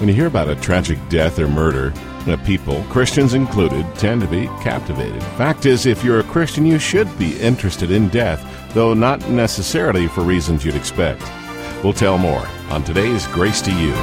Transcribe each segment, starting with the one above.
When you hear about a tragic death or murder, people, Christians included, tend to be captivated. Fact is, if you're a Christian, you should be interested in death, though not necessarily for reasons you'd expect. We'll tell more on today's Grace to You.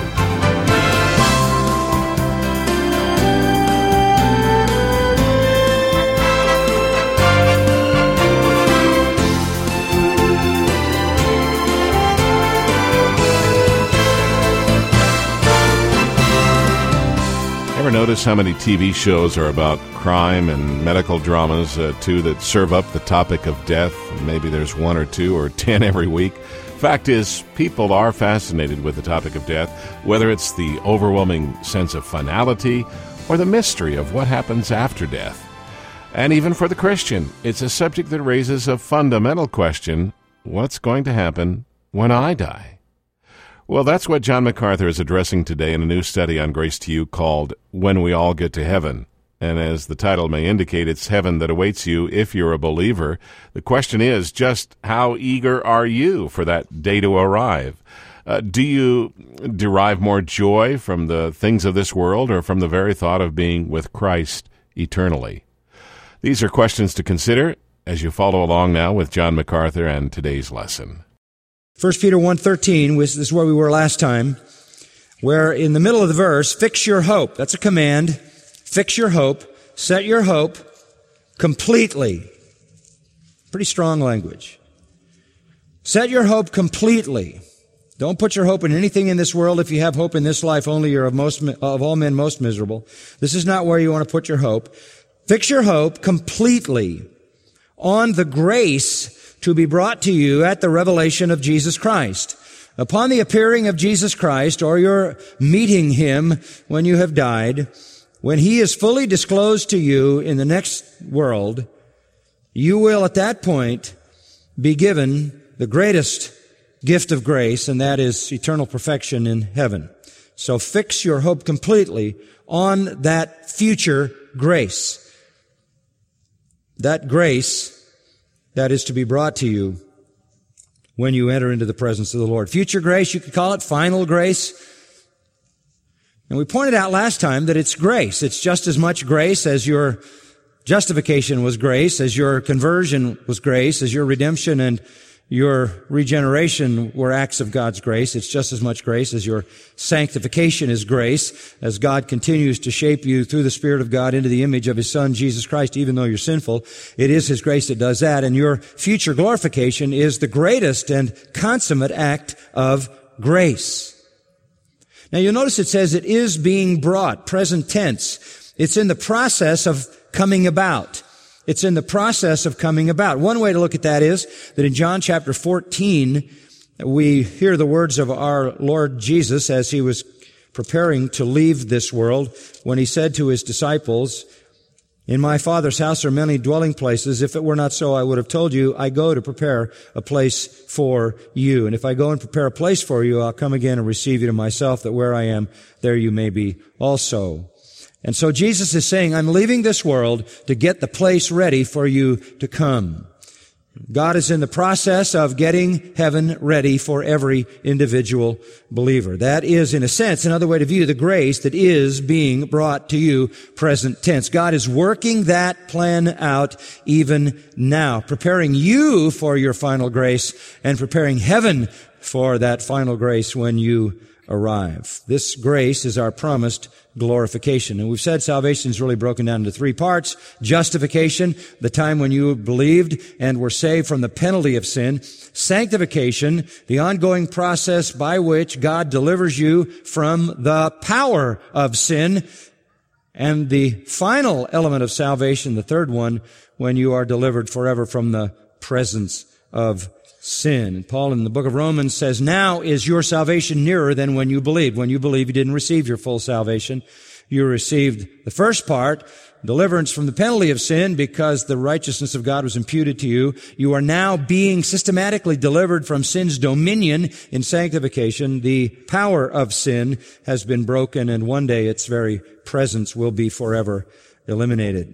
Ever notice how many TV shows are about crime and medical dramas, too, that serve up the topic of death? Maybe there's 1 or 2 or 10 every week. Fact is, people are fascinated with the topic of death, whether it's the overwhelming sense of finality or the mystery of what happens after death. And even for the Christian, it's a subject that raises a fundamental question: what's going to happen when I die? Well, that's what John MacArthur is addressing today in a new study on Grace to You called When We All Get to Heaven. And as the title may indicate, it's heaven that awaits you if you're a believer. The question is, just how eager are you for that day to arrive? Do you derive more joy from the things of this world or from the very thought of being with Christ eternally? These are questions to consider as you follow along now with John MacArthur and today's lesson. 1 Peter 1:13, this is where we were last time, where in the middle of the verse, fix your hope. That's a command. Fix your hope. Set your hope completely. Pretty strong language. Set your hope completely. Don't put your hope in anything in this world. If you have hope in this life, only you're of all men most miserable. This is not where you want to put your hope. Fix your hope completely on the grace to be brought to you at the revelation of Jesus Christ. Upon the appearing of Jesus Christ, or your meeting Him when you have died, when He is fully disclosed to you in the next world, you will at that point be given the greatest gift of grace, and that is eternal perfection in heaven. So fix your hope completely on that future grace. That grace that is to be brought to you when you enter into the presence of the Lord. Future grace, you could call it final grace. And we pointed out last time that it's grace. It's just as much grace as your justification was grace, as your conversion was grace, as your redemption and your regeneration were acts of God's grace. It's just as much grace as your sanctification is grace, as God continues to shape you through the Spirit of God into the image of His Son, Jesus Christ, even though you're sinful. It is His grace that does that. And your future glorification is the greatest and consummate act of grace. Now you'll notice it says it is being brought, present tense. It's in the process of coming about. It's in the process of coming about. One way to look at that is that in John chapter 14, we hear the words of our Lord Jesus as He was preparing to leave this world, when He said to His disciples, "In my Father's house are many dwelling places. If it were not so, I would have told you, I go to prepare a place for you. And if I go and prepare a place for you, I'll come again and receive you to myself, that where I am, there you may be also." And so Jesus is saying, I'm leaving this world to get the place ready for you to come. God is in the process of getting heaven ready for every individual believer. That is, in a sense, another way to view the grace that is being brought to you, present tense. God is working that plan out even now, preparing you for your final grace and preparing heaven for that final grace when you arrive. This grace is our promised glorification. And we've said salvation is really broken down into 3 parts. Justification, the time when you believed and were saved from the penalty of sin. Sanctification, the ongoing process by which God delivers you from the power of sin. And the final element of salvation, the third one, when you are delivered forever from the presence of sin. And Paul in the book of Romans says, now is your salvation nearer than when you believed. When you believed, you didn't receive your full salvation. You received the first part, deliverance from the penalty of sin, because the righteousness of God was imputed to you. You are now being systematically delivered from sin's dominion in sanctification. The power of sin has been broken, and one day its very presence will be forever eliminated.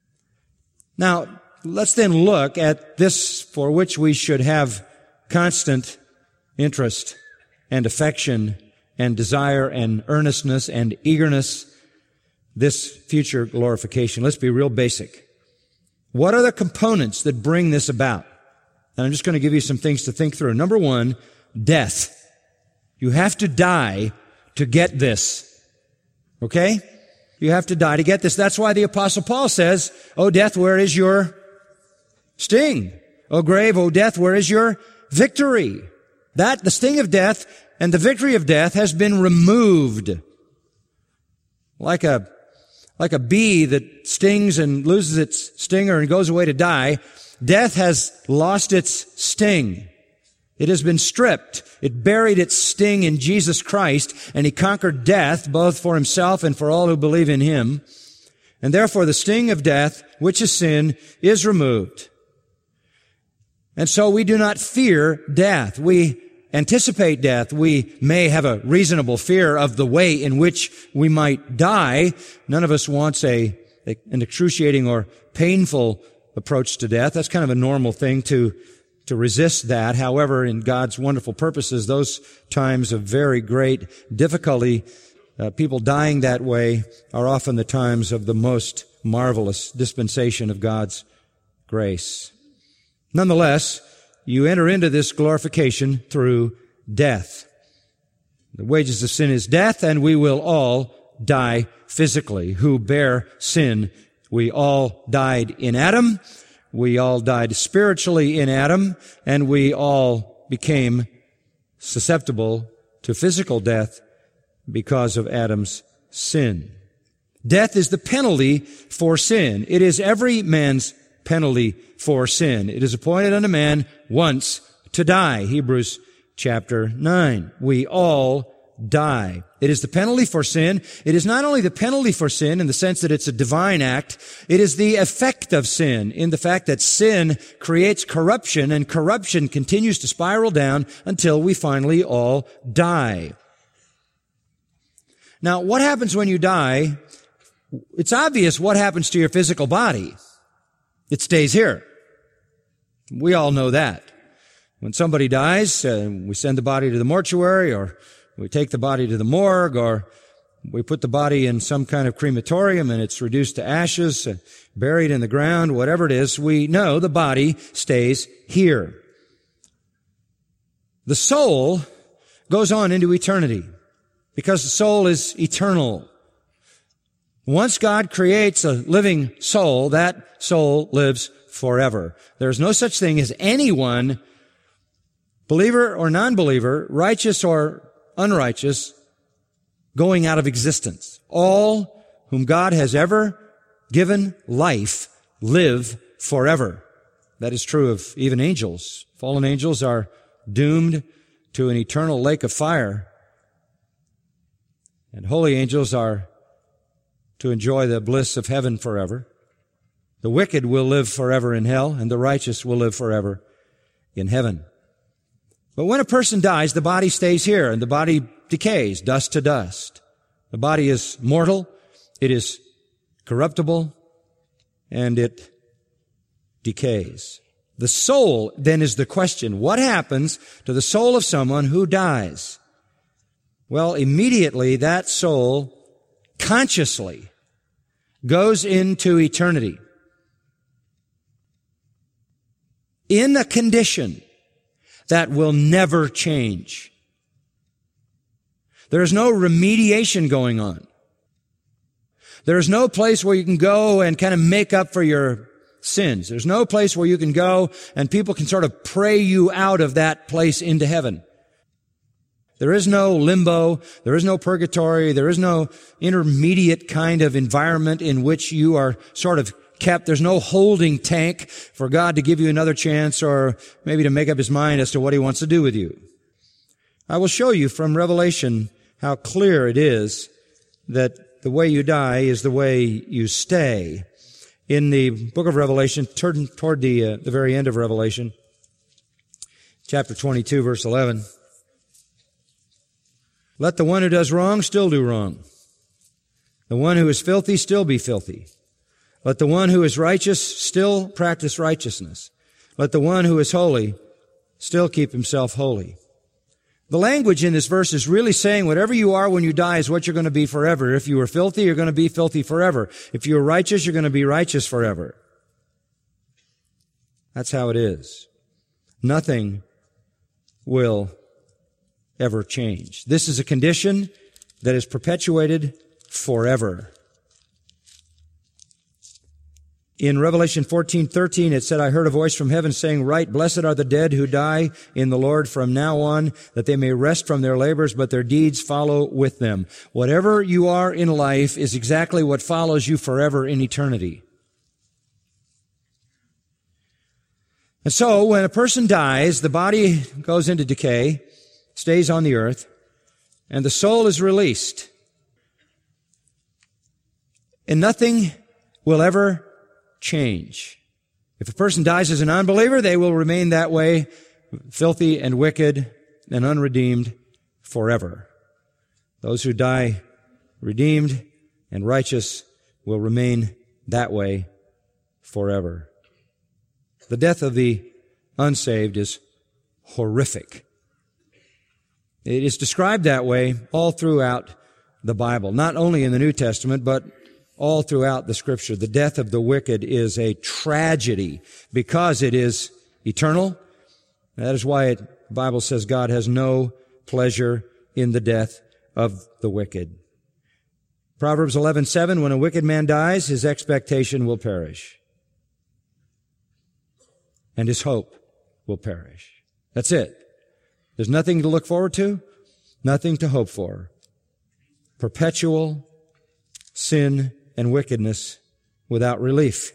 Now, let's then look at this for which we should have constant interest and affection and desire and earnestness and eagerness this future glorification. Let's be real basic. What are the components that bring this about? And I'm just going to give you some things to think through. Number one, death. You have to die to get this. Okay? You have to die to get this. That's why the Apostle Paul says, "O death, where is your sting? O grave, O death, where is your victory?" That, the sting of death and the victory of death has been removed. Like a bee that stings and loses its stinger and goes away to die, death has lost its sting. It has been stripped. It buried its sting in Jesus Christ, and He conquered death, both for Himself and for all who believe in Him. And therefore the sting of death, which is sin, is removed. And so we do not fear death. We anticipate death. We may have a reasonable fear of the way in which we might die. None of us wants an excruciating or painful approach to death. That's kind of a normal thing to resist that. However, in God's wonderful purposes, those times of very great difficulty, people dying that way, are often the times of the most marvelous dispensation of God's grace. Nonetheless, you enter into this glorification through death. The wages of sin is death, and we will all die physically who bear sin. We all died in Adam. We all died spiritually in Adam, and we all became susceptible to physical death because of Adam's sin. Death is the penalty for sin. It is every man's penalty for sin. It is appointed unto man once to die. Hebrews chapter 9. We all die. It is the penalty for sin. It is not only the penalty for sin in the sense that it's a divine act, it is the effect of sin in the fact that sin creates corruption, and corruption continues to spiral down until we finally all die. Now, what happens when you die? It's obvious what happens to your physical body. It stays here. We all know that. When somebody dies, we send the body to the mortuary, or we take the body to the morgue, or we put the body in some kind of crematorium and it's reduced to ashes, buried in the ground, whatever it is. We know the body stays here. The soul goes on into eternity because the soul is eternal. Once God creates a living soul, that soul lives forever. There's no such thing as anyone, believer or non-believer, righteous or unrighteous, going out of existence. All whom God has ever given life live forever. That is true of even angels. Fallen angels are doomed to an eternal lake of fire, and holy angels are to enjoy the bliss of heaven forever. The wicked will live forever in hell, and the righteous will live forever in heaven. But when a person dies, the body stays here, and the body decays, dust to dust. The body is mortal, it is corruptible, and it decays. The soul, then, is the question. What happens to the soul of someone who dies? Well, immediately that soul consciously goes into eternity in a condition that will never change. There is no remediation going on. There is no place where you can go and kind of make up for your sins. There's no place where you can go and people can sort of pray you out of that place into heaven. There is no limbo. There is no purgatory. There is no intermediate kind of environment in which you are sort of kept. There's no holding tank for God to give you another chance or maybe to make up His mind as to what He wants to do with you. I will show you from Revelation how clear it is that the way you die is the way you stay. In the book of Revelation, turn toward the very end of Revelation, chapter 22, verse 11. Let the one who does wrong still do wrong. The one who is filthy still be filthy. Let the one who is righteous still practice righteousness. Let the one who is holy still keep himself holy. The language in this verse is really saying whatever you are when you die is what you're going to be forever. If you are filthy, you're going to be filthy forever. If you are righteous, you're going to be righteous forever. That's how it is. Nothing will ever change. This is a condition that is perpetuated forever. In Revelation 14:13, it said, I heard a voice from heaven saying, Write, blessed are the dead who die in the Lord from now on, that they may rest from their labors, but their deeds follow with them. Whatever you are in life is exactly what follows you forever in eternity. And so, when a person dies, the body goes into decay, stays on the earth, and the soul is released. And nothing will ever change. If a person dies as an unbeliever, they will remain that way, filthy and wicked and unredeemed forever. Those who die redeemed and righteous will remain that way forever. The death of the unsaved is horrific. It is described that way all throughout the Bible, not only in the New Testament, but all throughout the Scripture. The death of the wicked is a tragedy because it is eternal. That is why the Bible says God has no pleasure in the death of the wicked. Proverbs 11:7, when a wicked man dies, his expectation will perish, and his hope will perish. That's it. There's nothing to look forward to, nothing to hope for. Perpetual sin and wickedness without relief.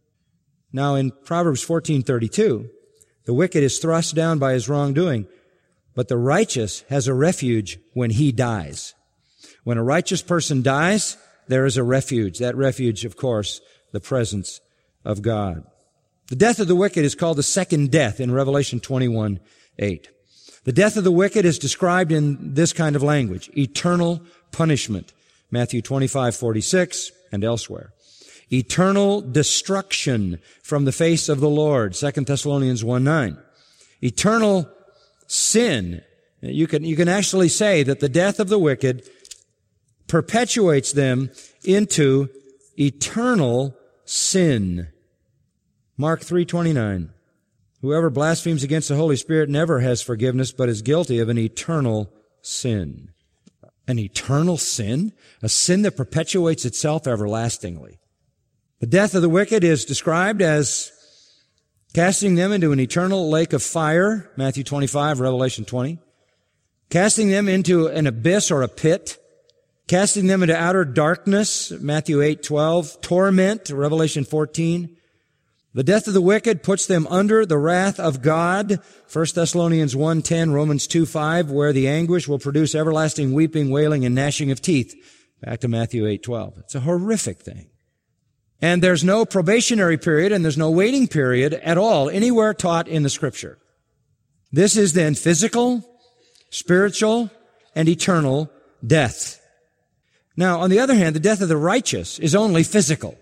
Now in Proverbs 14:32, the wicked is thrust down by his wrongdoing, but the righteous has a refuge when he dies. When a righteous person dies, there is a refuge. That refuge, of course, the presence of God. The death of the wicked is called the second death in Revelation 21:8. The death of the wicked is described in this kind of language, eternal punishment, Matthew 25:46 and elsewhere. Eternal destruction from the face of the Lord, 2 Thessalonians 1:9. Eternal sin. You can actually say that the death of the wicked perpetuates them into eternal sin. Mark 3:29. Whoever blasphemes against the Holy Spirit never has forgiveness, but is guilty of an eternal sin. An eternal sin? A sin that perpetuates itself everlastingly. The death of the wicked is described as casting them into an eternal lake of fire, Matthew 25, Revelation 20. Casting them into an abyss or a pit. Casting them into outer darkness, Matthew 8:12. Torment, Revelation 14. The death of the wicked puts them under the wrath of God, 1 Thessalonians 1:10, Romans 2:5, where the anguish will produce everlasting weeping, wailing, and gnashing of teeth. Back to Matthew 8:12. It's a horrific thing. And there's no probationary period and there's no waiting period at all anywhere taught in the Scripture. This is then physical, spiritual, and eternal death. Now, on the other hand, the death of the righteous is only physical.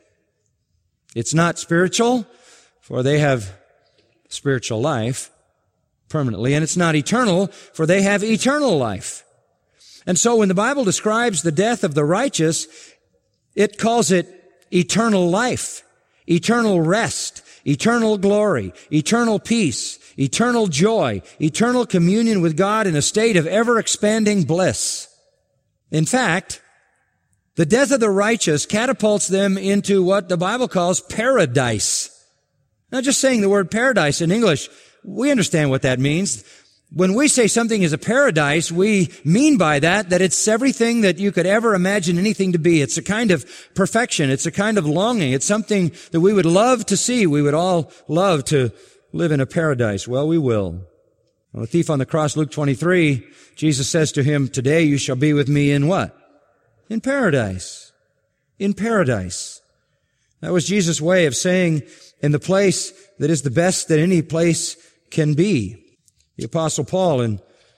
It's not spiritual, for they have spiritual life permanently, and it's not eternal, for they have eternal life. And so when the Bible describes the death of the righteous, it calls it eternal life, eternal rest, eternal glory, eternal peace, eternal joy, eternal communion with God in a state of ever-expanding bliss. In fact, the death of the righteous catapults them into what the Bible calls paradise. Now, just saying the word paradise in English, we understand what that means. When we say something is a paradise, we mean by that it's everything that you could ever imagine anything to be. It's a kind of perfection. It's a kind of longing. It's something that we would love to see. We would all love to live in a paradise. Well, we will. On the thief on the cross, Luke 23, Jesus says to him, "Today you shall be with me in what? In paradise. In paradise." That was Jesus' way of saying in the place that is the best that any place can be. The Apostle Paul in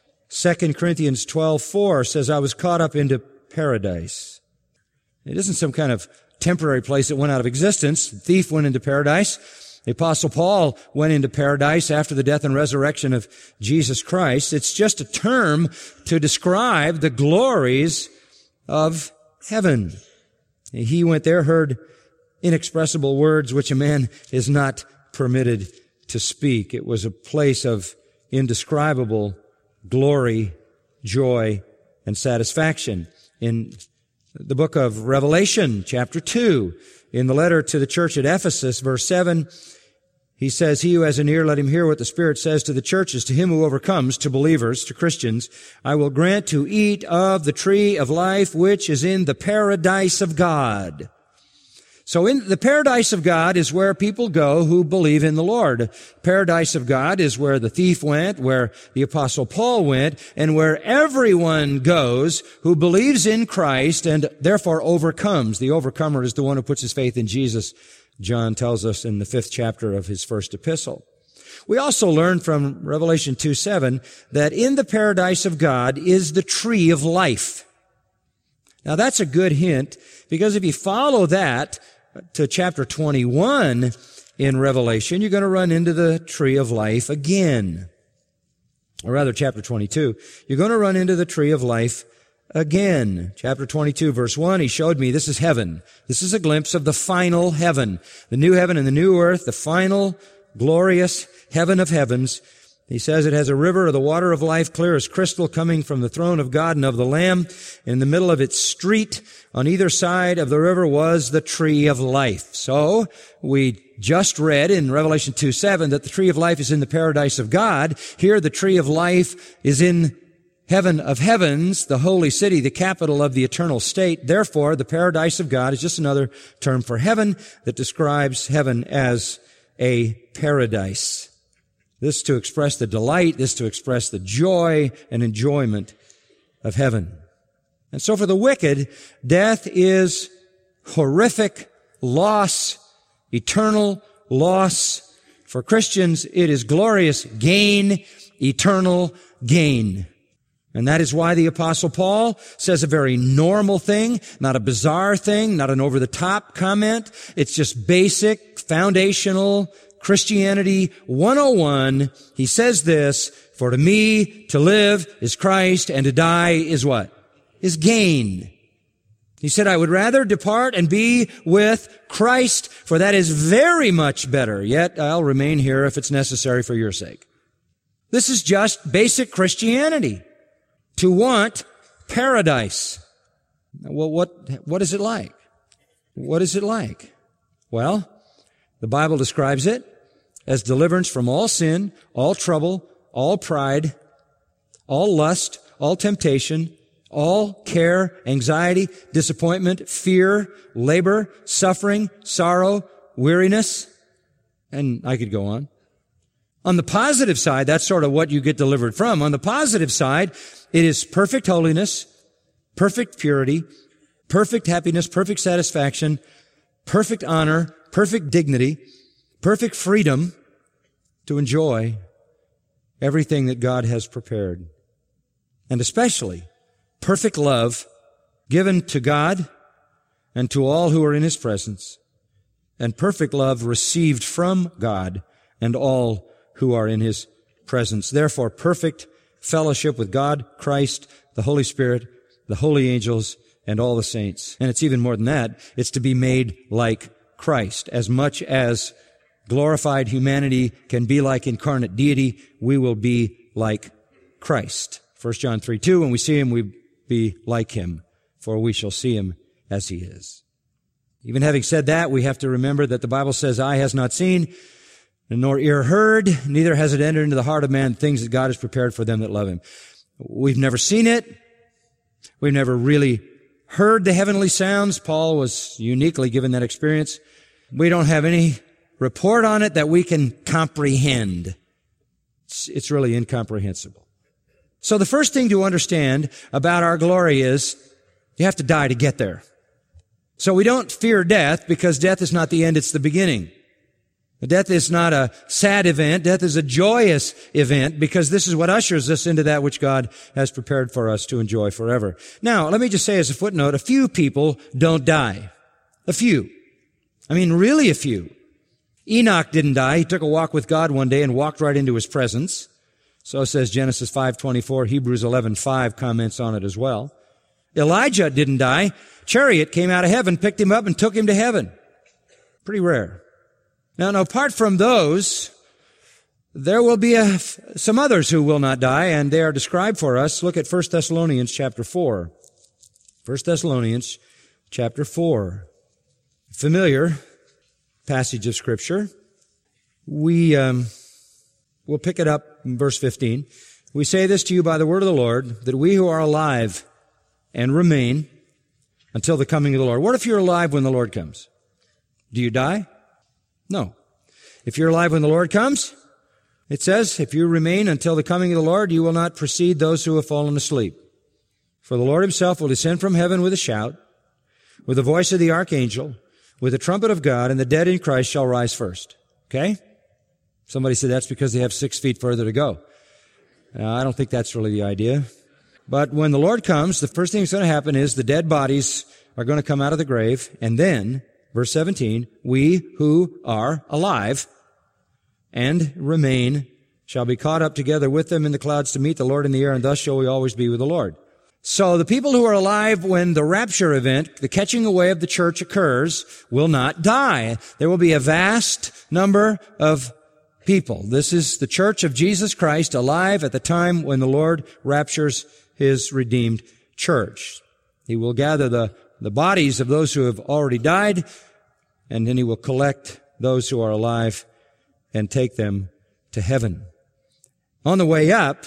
2 Corinthians 12:4 says, "I was caught up into paradise." It isn't some kind of temporary place that went out of existence. The thief went into paradise. The Apostle Paul went into paradise after the death and resurrection of Jesus Christ. It's just a term to describe the glories of heaven. He went there, heard inexpressible words which a man is not permitted to speak. It was a place of indescribable glory, joy, and satisfaction. In the book of Revelation, chapter 2, in the letter to the church at Ephesus, verse 7, he says, "He who has an ear, let him hear what the Spirit says to the churches. To him who overcomes, to believers, to Christians, I will grant to eat of the tree of life, which is in the paradise of God." So in the paradise of God is where people go who believe in the Lord. Paradise of God is where the thief went, where the Apostle Paul went, and where everyone goes who believes in Christ and therefore overcomes. The overcomer is the one who puts his faith in Jesus, John tells us in the 5th chapter of his first epistle. We also learn from Revelation 2:7 that in the paradise of God is the tree of life. Now that's a good hint, because if you follow that to chapter 21 in Revelation, you're going to run into the tree of life again. Or rather, chapter 22. You're going to run into the tree of life again. Chapter 22, verse 1, he showed me, this is heaven. This is a glimpse of the final heaven. The new heaven and the new earth, the final glorious heaven of heavens. He says it has a river of the water of life, clear as crystal, coming from the throne of God and of the Lamb. In the middle of its street, on either side of the river, was the tree of life. So, we just read in Revelation 2:7 that the tree of life is in the paradise of God. Here, the tree of life is in heaven of heavens, the holy city, the capital of the eternal state. Therefore, the paradise of God is just another term for heaven that describes heaven as a paradise. This to express the delight, this to express the joy and enjoyment of heaven. And so for the wicked, death is horrific loss, eternal loss. For Christians, it is glorious gain, eternal gain. And that is why the Apostle Paul says a very normal thing, not a bizarre thing, not an over-the-top comment. It's just basic, foundational Christianity 101. He says this, "For to me to live is Christ, and to die is" what? Is gain. He said, "I would rather depart and be with Christ, for that is very much better. Yet I'll remain here if it's necessary for your sake." This is just basic Christianity. To want paradise. Well, what is it like? What is it like? Well, the Bible describes it as deliverance from all sin, all trouble, all pride, all lust, all temptation, all care, anxiety, disappointment, fear, labor, suffering, sorrow, weariness, and I could go on. On the positive side, that's sort of what you get delivered from. On the positive side, it is perfect holiness, perfect purity, perfect happiness, perfect satisfaction, perfect honor, perfect dignity, perfect freedom to enjoy everything that God has prepared. And especially perfect love given to God and to all who are in His presence, and perfect love received from God and all who are in His presence. Therefore, perfect fellowship with God, Christ, the Holy Spirit, the holy angels, and all the saints. And it's even more than that. It's to be made like Christ. As much as glorified humanity can be like incarnate deity, we will be like Christ. 1 John 3:2, when we see Him, we be like Him, for we shall see Him as He is. Even having said that, we have to remember that the Bible says, "Eye has not seen, nor ear heard, neither has it entered into the heart of man things that God has prepared for them that love Him." We've never seen it. We've never really heard the heavenly sounds. Paul was uniquely given that experience. We don't have any report on it that we can comprehend. It's really incomprehensible. So the first thing to understand about our glory is you have to die to get there. So we don't fear death, because death is not the end, it's the beginning. Death is not a sad event. Death is a joyous event, because this is what ushers us into that which God has prepared for us to enjoy forever. Now, let me just say as a footnote, a few people don't die. A few. I mean, really a few. Enoch didn't die. He took a walk with God one day and walked right into his presence. So says Genesis 5:24. Hebrews 11:5 comments on it as well. Elijah didn't die. Chariot came out of heaven, picked him up, and took him to heaven. Pretty rare. Now, apart from those, there will be some others who will not die, and they are described for us. Look at 1 Thessalonians chapter 4. 1 Thessalonians chapter 4. Familiar passage of Scripture. We'll pick it up in verse 15. We say this to you by the word of the Lord, that we who are alive and remain until the coming of the Lord. What if you're alive when the Lord comes? Do you die? No. If you're alive when the Lord comes, it says, if you remain until the coming of the Lord, you will not precede those who have fallen asleep. For the Lord himself will descend from heaven with a shout, with the voice of the archangel, with the trumpet of God, and the dead in Christ shall rise first. Okay? Somebody said that's because they have 6 feet further to go. I don't think that's really the idea. But when the Lord comes, the first thing that's going to happen is the dead bodies are going to come out of the grave, and then, verse 17, we who are alive and remain shall be caught up together with them in the clouds to meet the Lord in the air, and thus shall we always be with the Lord. So the people who are alive when the rapture event, the catching away of the church occurs, will not die. There will be a vast number of people. This is the church of Jesus Christ alive at the time when the Lord raptures his redeemed church. He will gather the bodies of those who have already died, and then he will collect those who are alive and take them to heaven. On the way up,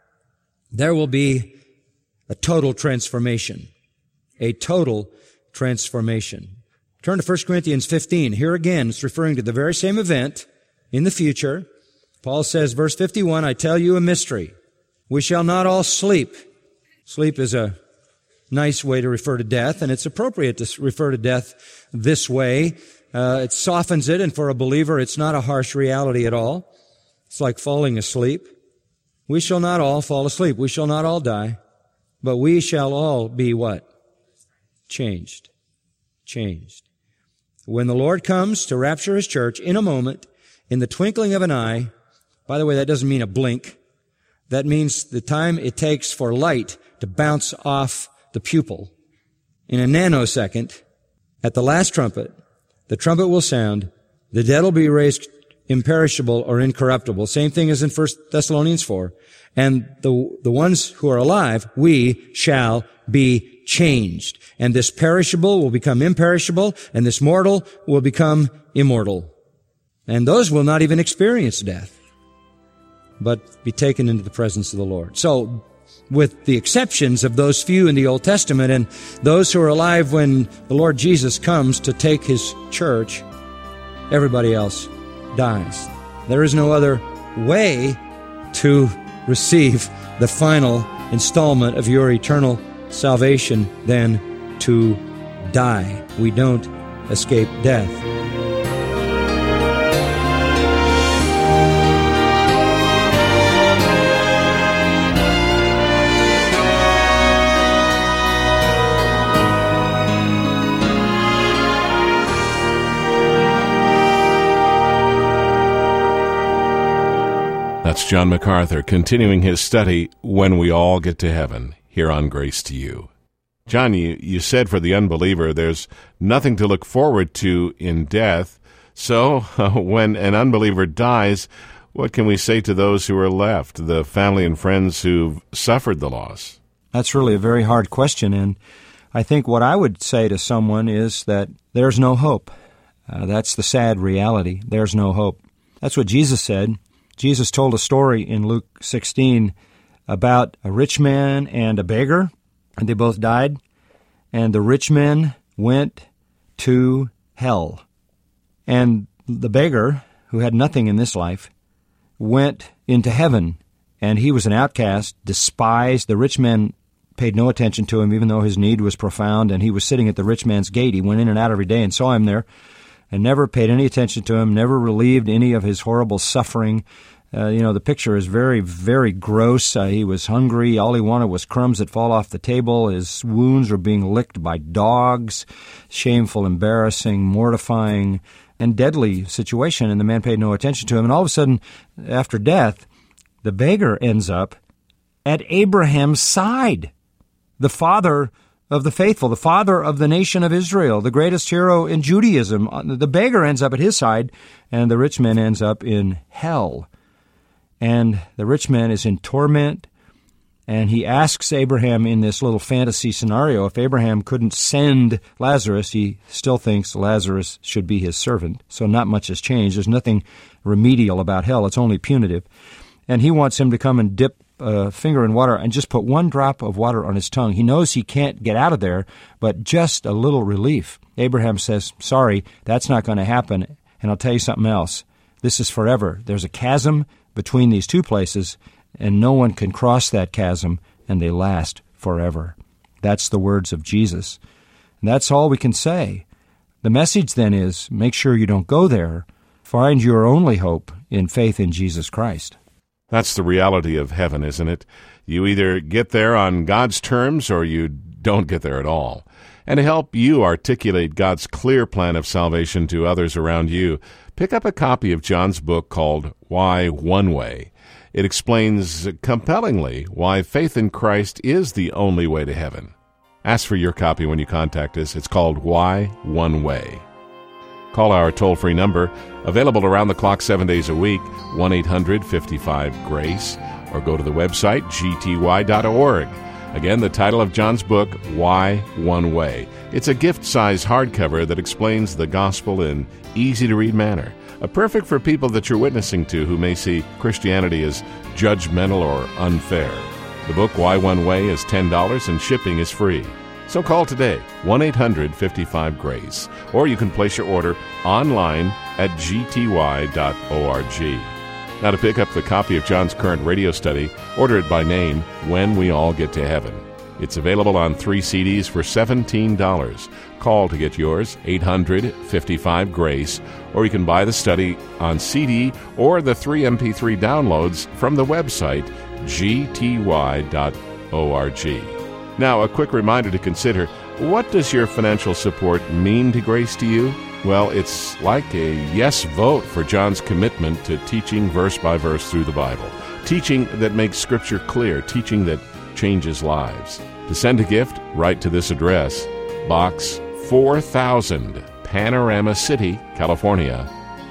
there will be a total transformation. A total transformation. Turn to 1 Corinthians 15. Here again, it's referring to the very same event in the future. Paul says, verse 51, I tell you a mystery. We shall not all sleep. Sleep is a nice way to refer to death, and it's appropriate to refer to death this way. It softens it, and for a believer, it's not a harsh reality at all. It's like falling asleep. We shall not all fall asleep. We shall not all die, but we shall all be what? Changed. Changed. When the Lord comes to rapture his church in a moment, in the twinkling of an eye, by the way, that doesn't mean a blink. That means the time it takes for light to bounce off the pupil. In a nanosecond, at the last trumpet, the trumpet will sound, the dead will be raised imperishable or incorruptible. Same thing as in 1 Thessalonians 4. And the ones who are alive, we shall be changed. And this perishable will become imperishable, and this mortal will become immortal. And those will not even experience death, but be taken into the presence of the Lord. So, with the exceptions of those few in the Old Testament and those who are alive when the Lord Jesus comes to take his church, everybody else dies. There is no other way to receive the final installment of your eternal salvation than to die. We don't escape death. That's John MacArthur continuing his study, When We All Get to Heaven, here on Grace to You. John, you said for the unbeliever there's nothing to look forward to in death. So when an unbeliever dies, what can we say to those who are left, the family and friends who've suffered the loss? That's really a very hard question, and I think what I would say to someone is that there's no hope. That's the sad reality. There's no hope. That's what Jesus said. Jesus told a story in Luke 16 about a rich man and a beggar, and they both died. And the rich man went to hell. And the beggar, who had nothing in this life, went into heaven. And he was an outcast, despised. The rich man paid no attention to him, even though his need was profound, and he was sitting at the rich man's gate. He went in and out every day and saw him there, and never paid any attention to him, never relieved any of his horrible suffering. The picture is very, very gross. He was hungry. All he wanted was crumbs that fall off the table. His wounds were being licked by dogs. Shameful, embarrassing, mortifying, and deadly situation, and the man paid no attention to him. And all of a sudden, after death, the beggar ends up at Abraham's side, the father of the faithful, the father of the nation of Israel, the greatest hero in Judaism. The beggar ends up at his side, and the rich man ends up in hell. And the rich man is in torment, and he asks Abraham in this little fantasy scenario, if Abraham couldn't send Lazarus, he still thinks Lazarus should be his servant. So not much has changed. There's nothing remedial about hell. It's only punitive. And he wants him to come and dip a finger in water and just put one drop of water on his tongue. He knows he can't get out of there, but just a little relief. Abraham says, sorry, that's not going to happen. And I'll tell you something else. This is forever. There's a chasm between these two places, and no one can cross that chasm, and they last forever. That's the words of Jesus. And that's all we can say. The message then is, make sure you don't go there. Find your only hope in faith in Jesus Christ. That's the reality of heaven, isn't it? You either get there on God's terms or you don't get there at all. And to help you articulate God's clear plan of salvation to others around you, pick up a copy of John's book called Why One Way. It explains compellingly why faith in Christ is the only way to heaven. Ask for your copy when you contact us. It's called Why One Way. Call our toll-free number, available around the clock 7 days a week, 1-800-55-GRACE, or go to the website, gty.org. Again, the title of John's book, Why One Way. It's a gift-size hardcover that explains the gospel in easy-to-read manner, perfect for people that you're witnessing to who may see Christianity as judgmental or unfair. The book, Why One Way, is $10 and shipping is free. So call today, 1-800-55-GRACE, or you can place your order online at gty.org. Now, to pick up the copy of John's current radio study, order it by name, When We All Get to Heaven. It's available on 3 CDs for $17. Call to get yours, 800-55-GRACE, or you can buy the study on CD or the 3 MP3 downloads from the website, gty.org. Now, a quick reminder to consider, what does your financial support mean to Grace to you? Well, it's like a yes vote for John's commitment to teaching verse by verse through the Bible, teaching that makes Scripture clear, teaching that changes lives. To send a gift, write to this address, Box 4000, Panorama City, California,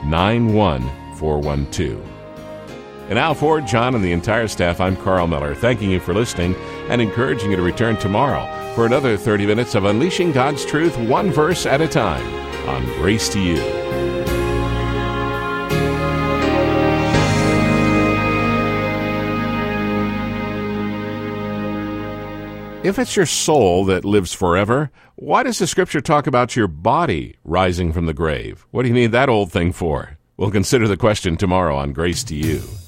91412. And now for John and the entire staff, I'm Carl Miller, thanking you for listening and encouraging you to return tomorrow for another 30 minutes of unleashing God's truth one verse at a time on Grace to You. If it's your soul that lives forever, why does the Scripture talk about your body rising from the grave? What do you need that old thing for? We'll consider the question tomorrow on Grace to You.